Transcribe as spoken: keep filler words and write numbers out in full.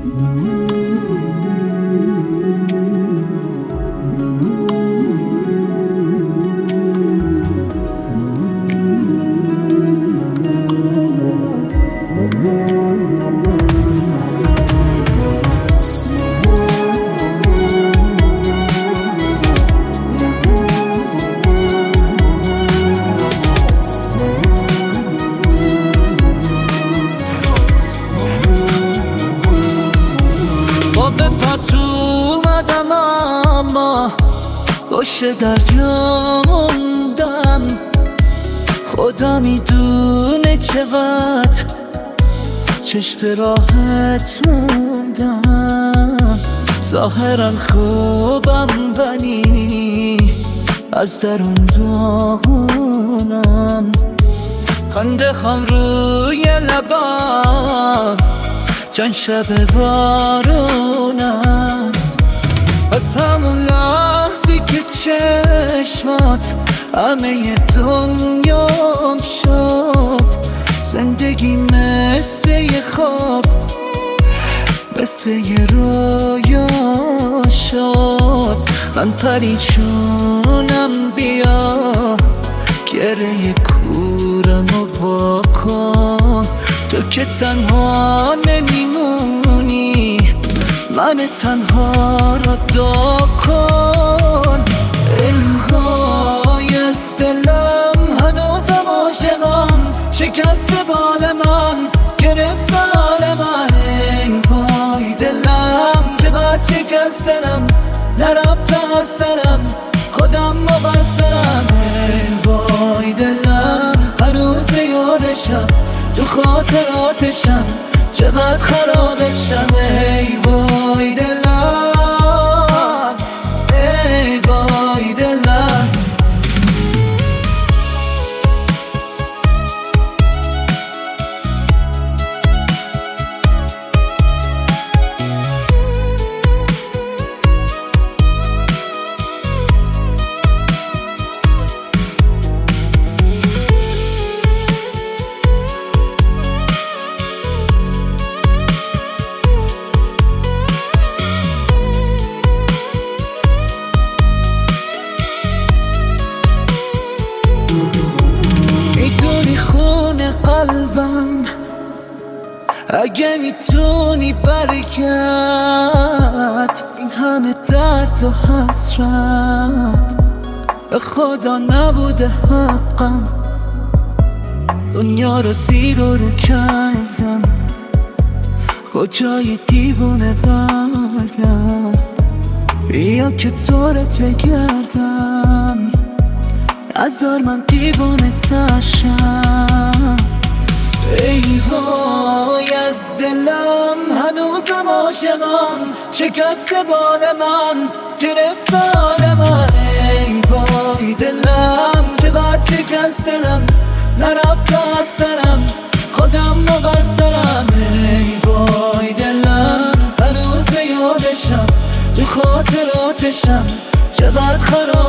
پشت دریا موندم، خدا میدونه چقدر چشم راحت موندم. ظاهرا خوبم ولی از درون داغونم. خنده هم روی لبام چند شب بارون است. از همون لحظی که چشمات همه دنیام شد، زندگی مثل یه خواب، مثل یه رویا شد. من پریشونم، بیا گره کورمو واکن. تو که تنها نمیمونی، من تنها را دا کن. الهای از دلم هنوزم عاشقم، شکست بال من گرفت حال من. ای وای دلم چقدر شکستم، نرفته از سرم، خودم مقصرم. ای وای دلم هنوز یادشم، تو خاطراتشم، چقدر خرابشم. ای وای دلم، ای وای دلم. میدونی خون قلبم، اگه میتونی برگرد. این همه درد و حسرت به خدا نبوده حقم، دنیا رو زیر و رو کردم. کجای دیوونه برگرد، بیا که دورت بگردم. نذار من دیوونه ترشم. ای وای از دلم هنوزم عاشقم، شکست بال من گرفت حال من. ای وای دلم چقدر شکستم، نرفته از سرم، خودم مقصرم. ای وای دلم هنوز یادشم، تو خاطراتشم، چقدر خراب